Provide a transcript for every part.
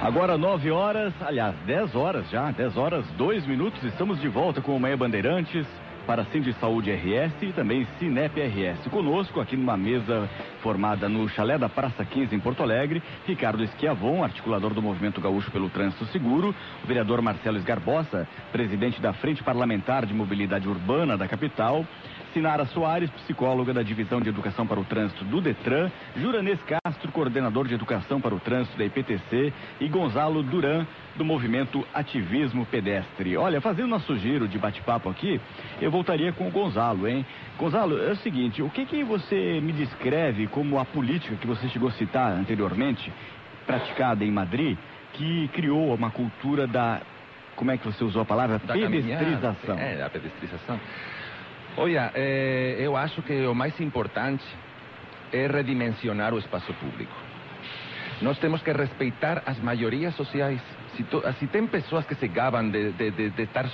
Agora 9 horas, aliás, 10 horas já, 10 horas, 2 minutos, estamos de volta com o Manhã Bandeirantes para Sindi Saúde RS e também Cinep RS. Conosco aqui numa mesa formada no Chalé da Praça 15 em Porto Alegre, Ricardo Schiavon, articulador do Movimento Gaúcho pelo Trânsito Seguro, o vereador Marcelo Esgarbosa, presidente da Frente Parlamentar de Mobilidade Urbana da capital, Sinara Soares, psicóloga da Divisão de Educação para o Trânsito do Detran, Juranês Castro, coordenador de Educação para o Trânsito da IPTC e Gonzalo Duran, do Movimento Ativismo Pedestre. Olha, fazendo nosso giro de bate-papo aqui, eu voltaria com o Gonzalo, hein? Gonzalo, é o seguinte, o que você me descreve como a política que você chegou a citar anteriormente, praticada em Madrid, que criou uma cultura da, como é que você usou a palavra? Pedestrização. A pedestrização. Olha, eu acho que o mais importante é redimensionar o espaço público. Nós temos que respeitar as maiorias sociais. Se tem pessoas que se gabam de estar...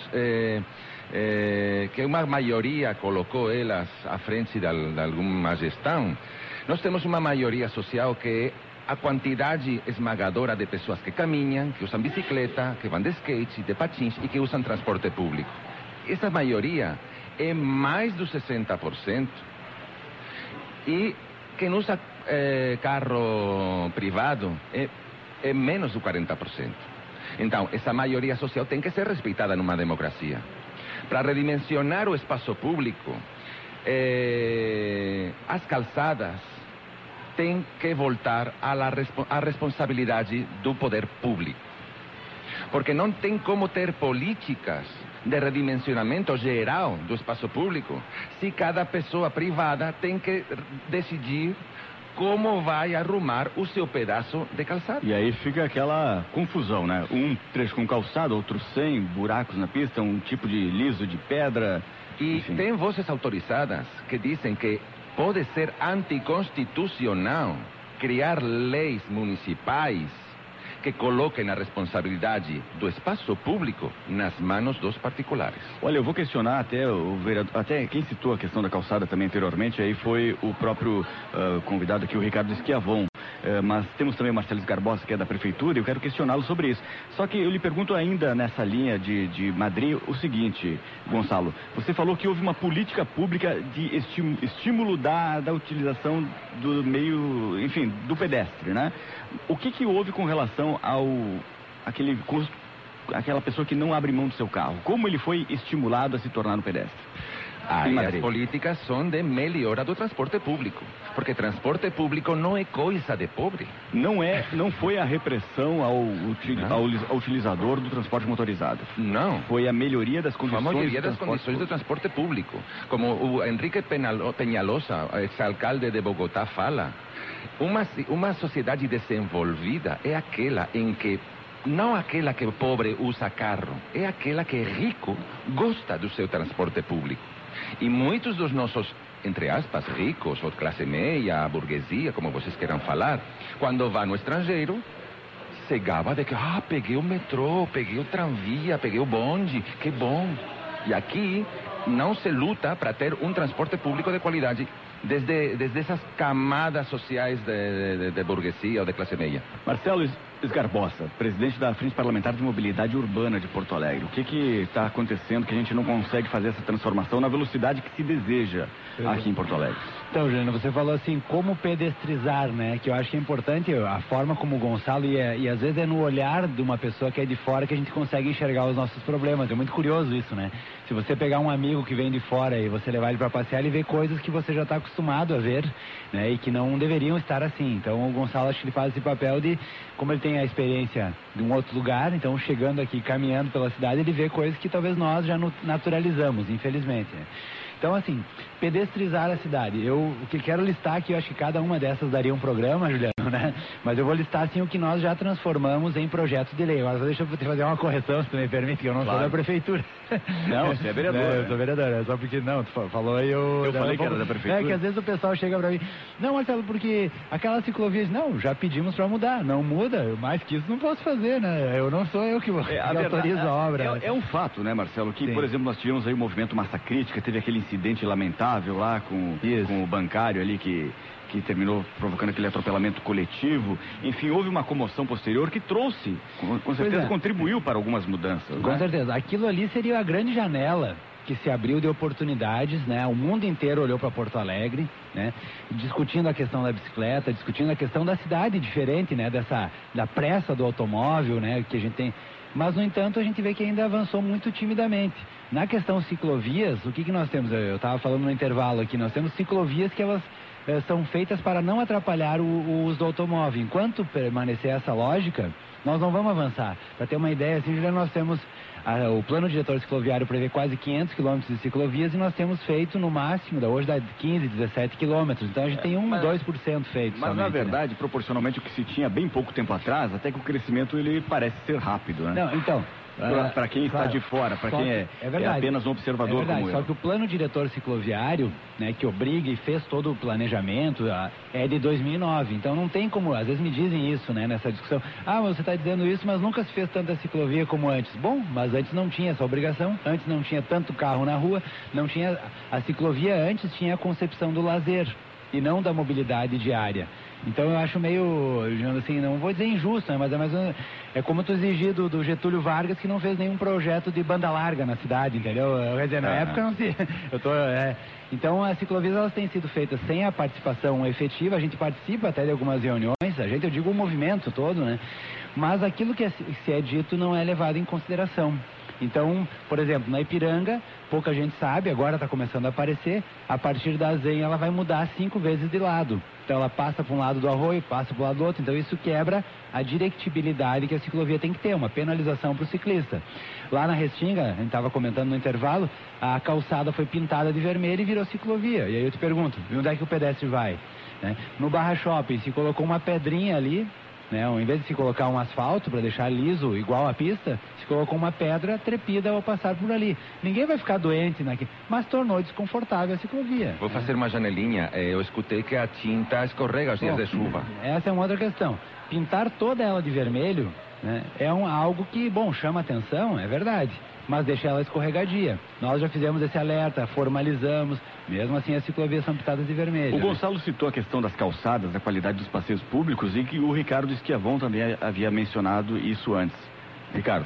que uma maioria colocou elas à frente de alguma gestão, nós temos uma maioria social que é a quantidade esmagadora de pessoas que caminham, que usam bicicleta, que vão de skate, de patins e que usam transporte público. Essa maioria é mais do 60% e quem usa carro privado é menos do 40%. Então, essa maioria social tem que ser respeitada numa democracia. Para redimensionar o espaço público, as calçadas têm que voltar à responsabilidade do poder público. Porque não tem como ter políticas de redimensionamento geral do espaço público se cada pessoa privada tem que decidir como vai arrumar o seu pedaço de calçado. E aí fica aquela confusão, né? Um trecho com calçado, outro sem, buracos na pista, um tipo de liso de pedra. E enfim. Tem vozes autorizadas que dizem que pode ser anticonstitucional criar leis municipais que coloquem a responsabilidade do espaço público nas mãos dos particulares. Olha, eu vou questionar até o vereador, até quem citou a questão da calçada também anteriormente, aí foi o próprio convidado aqui, o Ricardo Schiavon. Mas temos também o Marcelo Esgarbosa, que é da prefeitura, e eu quero questioná-lo sobre isso. Só que eu lhe pergunto ainda nessa linha de Madrid o seguinte, Gonçalo, você falou que houve uma política pública de estímulo da utilização do meio, enfim, do pedestre, né? O que houve com relação aquela pessoa que não abre mão do seu carro? Como ele foi estimulado a se tornar um pedestre? As políticas são de melhora do transporte público, porque transporte público não é coisa de pobre. Não foi a repressão ao utilizador do transporte motorizado. Não. Foi a melhoria das condições, do transporte público. Como o Enrique Peñalosa, ex-alcalde de Bogotá, fala, uma sociedade desenvolvida é aquela em que não aquela que o pobre usa carro, é aquela que é rico gosta do seu transporte público. E muitos dos nossos, entre aspas, ricos, ou classe meia, burguesia, como vocês queiram falar, quando vão no estrangeiro, se gaba de que, peguei o metrô, peguei o tramvia, peguei o bonde, que bom. E aqui não se luta para ter um transporte público de qualidade desde essas camadas sociais de burguesia ou de classe meia. Marcelo Esgarbosa, presidente da Frente Parlamentar de Mobilidade Urbana de Porto Alegre. O que está acontecendo que a gente não consegue fazer essa transformação na velocidade que se deseja aqui em Porto Alegre? Então, Juliano, você falou assim, como pedestrizar, né? Que eu acho que é importante a forma como o Gonçalo e às vezes é no olhar de uma pessoa que é de fora que a gente consegue enxergar os nossos problemas. É muito curioso isso, né? Se você pegar um amigo que vem de fora e você levar ele para passear, ele vê coisas que você já está acostumado a ver, né? E que não deveriam estar assim. Então, o Gonçalo, acho que ele faz esse papel de, como ele tem a experiência de um outro lugar, então chegando aqui, caminhando pela cidade, ele vê coisas que talvez nós já naturalizamos, infelizmente, né? Então, assim, pedestrizar a cidade. O que quero listar aqui, eu acho que cada uma dessas daria um programa, Juliano, né? Mas eu vou listar, assim, o que nós já transformamos em projetos de lei. Agora, deixa eu fazer uma correção, se tu me permite, que eu não sou da prefeitura. Não, você é vereador. Eu sou vereador, é só porque, não, tu falou aí, eu falei que era da prefeitura. É que às vezes o pessoal chega pra mim, não, Marcelo, porque aquela ciclovia, não, já pedimos pra mudar, não muda, mais que isso não posso fazer, né? Eu não sou eu que autorizo a obra. É um fato, né, Marcelo, que, por exemplo, nós tivemos aí o movimento Massa Crítica, teve aquele incidente lamentável lá com o bancário ali que que terminou provocando aquele atropelamento coletivo. Enfim, houve uma comoção posterior que trouxe, com certeza contribuiu para algumas mudanças. Com certeza. Aquilo ali seria a grande janela que se abriu de oportunidades, né? O mundo inteiro olhou para Porto Alegre, né? Discutindo a questão da bicicleta, discutindo a questão da cidade diferente, né? Da pressa do automóvel, né? Que a gente tem. Mas, no entanto, a gente vê que ainda avançou muito timidamente. Na questão ciclovias, o que nós temos? Eu estava falando no intervalo aqui, nós temos ciclovias que elas são feitas para não atrapalhar o uso do automóvel. Enquanto permanecer essa lógica, nós não vamos avançar. Para ter uma ideia, assim, já nós temos... o plano diretor cicloviário prevê quase 500 quilômetros de ciclovias e nós temos feito no máximo, hoje dá 15, 17 quilômetros. Então a gente tem 2% feito. Mas somente, na verdade, né? Proporcionalmente o que se tinha bem pouco tempo atrás, até que o crescimento ele parece ser rápido, né? Não, então... Para quem está de fora, para quem é apenas um observador como eu. Só que o plano diretor cicloviário, né, que obriga e fez todo o planejamento, é de 2009. Então não tem como, às vezes me dizem isso, né, nessa discussão. Você está dizendo isso, mas nunca se fez tanta ciclovia como antes. Bom, mas antes não tinha essa obrigação, antes não tinha tanto carro na rua, não tinha... A ciclovia antes tinha a concepção do lazer e não da mobilidade diária. Então eu acho meio, assim, não vou dizer injusto, né, mas é como tu exigir do Getúlio Vargas, que não fez nenhum projeto de banda larga na cidade, entendeu? Quer dizer, na época não se... Então as ciclovias elas têm sido feitas sem a participação efetiva, a gente participa até de algumas reuniões, eu digo o movimento todo, né? Mas aquilo que se é dito não é levado em consideração. Então, por exemplo, na Ipiranga, pouca gente sabe, agora está começando a aparecer, a partir da Zen ela vai mudar 5 vezes de lado. Então ela passa para um lado do arroio, passa para o lado do outro, então isso quebra a directibilidade que a ciclovia tem que ter, uma penalização para o ciclista. Lá na Restinga, a gente estava comentando no intervalo, a calçada foi pintada de vermelho e virou ciclovia. E aí eu te pergunto, onde é que o pedestre vai? Né? No Barra Shopping se colocou uma pedrinha ali, né? Ao invés de se colocar um asfalto para deixar liso, igual a pista, se colocou uma pedra trepida ao passar por ali. Ninguém vai ficar doente naquilo, mas tornou desconfortável a ciclovia. Vou fazer uma janelinha. Eu escutei que a tinta escorrega aos dias de chuva. Essa é uma outra questão. Pintar toda ela de vermelho, né, é algo que, chama atenção, é verdade, mas deixa ela escorregadia. Nós já fizemos esse alerta, formalizamos, mesmo assim as ciclovias são pintadas de vermelho. O Gonçalo citou a questão das calçadas, da qualidade dos passeios públicos, e que o Ricardo Esquiavon também havia mencionado isso antes. Ricardo.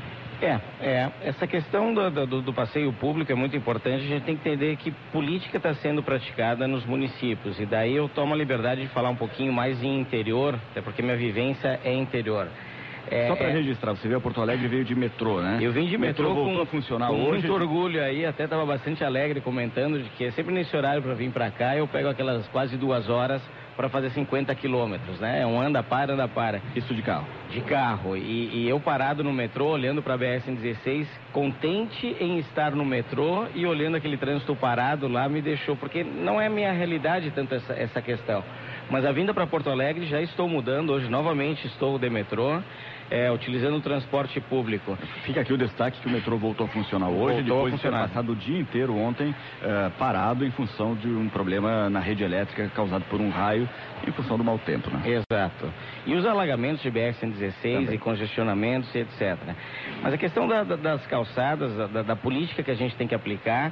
Essa questão do passeio público é muito importante. A gente tem que entender que política está sendo praticada nos municípios, e daí eu tomo a liberdade de falar um pouquinho mais em interior, até porque minha vivência é interior. Só para registrar, você veio a Porto Alegre e veio de metrô, né? Eu vim de metrô voltou a funcionar com hoje. Muito orgulho aí, até estava bastante alegre comentando de que sempre nesse horário para vir para cá eu pego aquelas quase 2 horas para fazer 50 quilômetros, né? É um anda para. Isso de carro? De carro. E eu parado no metrô, olhando para a BR-116, contente em estar no metrô e olhando aquele trânsito parado lá, me deixou, porque não é a minha realidade tanto essa questão. Mas a vinda para Porto Alegre já estou mudando, hoje novamente estou de metrô, utilizando o transporte público. Fica aqui o destaque que o metrô voltou a funcionar hoje, depois de ter passado o dia inteiro ontem parado em função de um problema na rede elétrica causado por um raio em função do mau tempo, né? Exato. E os alagamentos de BR-116 e congestionamentos e etc. Mas a questão das calçadas, da política que a gente tem que aplicar,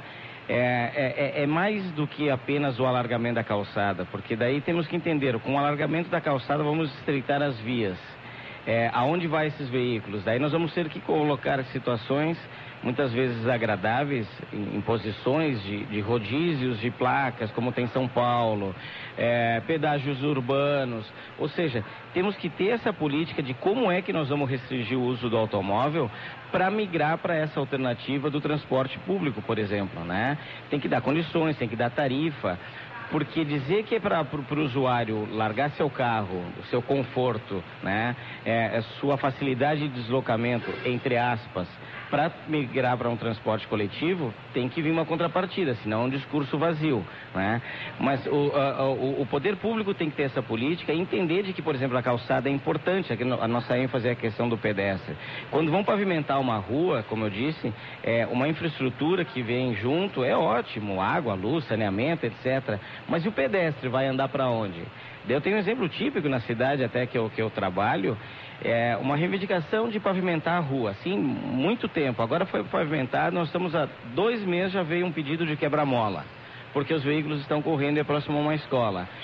é mais do que apenas o alargamento da calçada, porque daí temos que entender, com o alargamento da calçada vamos estreitar as vias. Aonde vai esses veículos? Daí nós vamos ter que colocar situações muitas vezes agradáveis em posições de rodízios de placas, como tem São Paulo, pedágios urbanos, ou seja, temos que ter essa política de como é que nós vamos restringir o uso do automóvel para migrar para essa alternativa do transporte público, por exemplo, né? Tem que dar condições, tem que dar tarifa. Porque dizer que é para o usuário largar seu carro, o seu conforto, né, sua facilidade de deslocamento, entre aspas, para migrar para um transporte coletivo, tem que vir uma contrapartida, senão é um discurso vazio, né? Mas o poder público tem que ter essa política e entender de que, por exemplo, a calçada é importante, aqui a nossa ênfase é a questão do pedestre. Quando vão pavimentar uma rua, como eu disse, uma infraestrutura que vem junto é ótimo, água, luz, saneamento, etc. Mas e o pedestre vai andar para onde? Eu tenho um exemplo típico na cidade até que eu trabalho, uma reivindicação de pavimentar a rua, assim, muito tempo. Agora foi pavimentado, nós estamos há 2 meses, já veio um pedido de quebra-mola, porque os veículos estão correndo e é próximo a uma escola.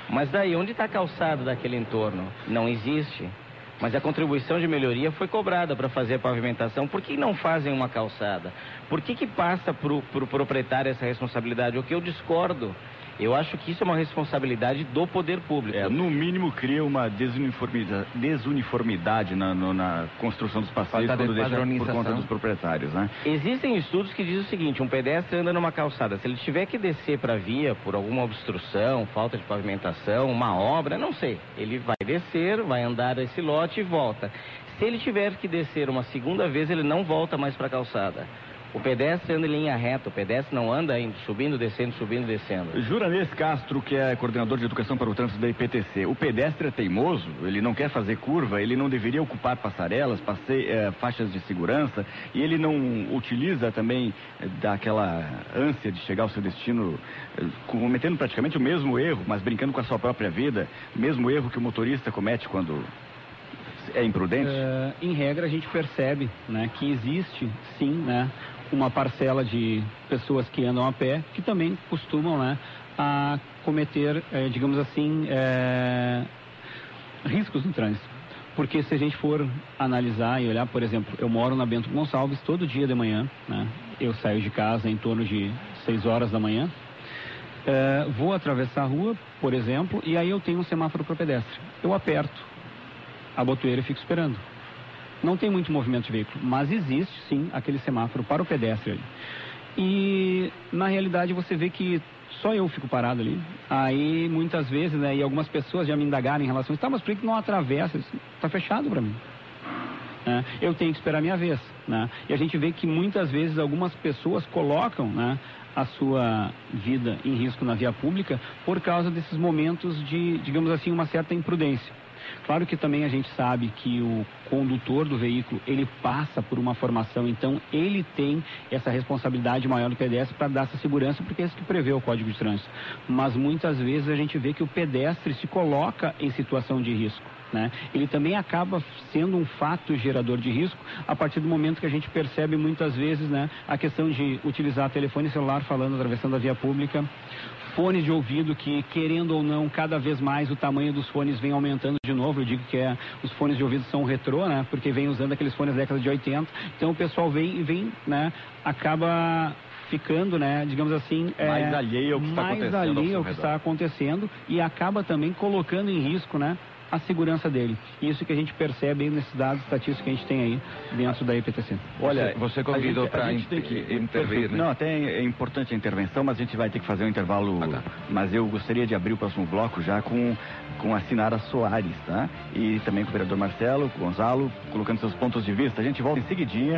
Mas daí, onde está a calçada daquele entorno? Não existe. Mas a contribuição de melhoria foi cobrada para fazer a pavimentação. Por que não fazem uma calçada? Por que passa para o proprietário essa responsabilidade? O que eu discordo. Eu acho que isso é uma responsabilidade do poder público. No mínimo cria uma desuniformidade na construção dos passeios quando deixa por conta dos proprietários, né? Existem estudos que dizem o seguinte: um pedestre anda numa calçada, se ele tiver que descer para a via por alguma obstrução, falta de pavimentação, uma obra, não sei, ele vai descer, vai andar esse lote e volta. Se ele tiver que descer uma segunda vez, ele não volta mais para a calçada. O pedestre anda em linha reta, o pedestre não anda indo, subindo, descendo. Juranês Castro, que é coordenador de educação para o trânsito da IPTC, o pedestre é teimoso, ele não quer fazer curva, ele não deveria ocupar passarelas, faixas de segurança, e ele não utiliza também daquela ânsia de chegar ao seu destino, cometendo praticamente o mesmo erro, mas brincando com a sua própria vida, o mesmo erro que o motorista comete quando é imprudente? Em regra, a gente percebe, né, que existe, sim, né, uma parcela de pessoas que andam a pé que também costumam, né, a cometer, digamos assim, riscos no trânsito. Porque se a gente for analisar e olhar, por exemplo, eu moro na Bento Gonçalves todo dia de manhã, né, eu saio de casa em torno de 6 horas da manhã, vou atravessar a rua, por exemplo, e aí eu tenho um semáforo para pedestre. Eu aperto a botoeira e fico esperando. Não tem muito movimento de veículo, mas existe sim aquele semáforo para o pedestre ali. E na realidade você vê que só eu fico parado ali. Aí muitas vezes, né, e algumas pessoas já me indagaram em relação a isso, tá, mas por que não atravessa? Está fechado para mim. Eu tenho que esperar a minha vez, né? E a gente vê que muitas vezes algumas pessoas colocam, né, a sua vida em risco na via pública por causa desses momentos de, digamos assim, uma certa imprudência. Claro que também a gente sabe que o condutor do veículo, ele passa por uma formação, então ele tem essa responsabilidade maior do pedestre para dar essa segurança, porque é isso que prevê o Código de Trânsito. Mas muitas vezes a gente vê que o pedestre se coloca em situação de risco, né? Ele também acaba sendo um fato gerador de risco a partir do momento que a gente percebe muitas vezes, né, a questão de utilizar telefone celular falando, atravessando a via pública, fones de ouvido que, querendo ou não, cada vez mais o tamanho dos fones vem aumentando de novo. Eu digo que os fones de ouvido são retrô, né, porque vem usando aqueles fones da década de 80, então o pessoal vem, né, acaba ficando, né, digamos assim, mais alheio ao que está acontecendo e acaba também colocando em risco, né, a segurança dele. Isso que a gente percebe aí nesses dados estatísticos que a gente tem aí dentro da IPTC. Olha, você convidou para intervir, né? Não, até é importante a intervenção, mas a gente vai ter que fazer um intervalo. Mas eu gostaria de abrir o próximo bloco já com a Sinara Soares, tá? E também com o vereador Marcelo, com o Gonzalo, colocando seus pontos de vista. A gente volta em seguidinha.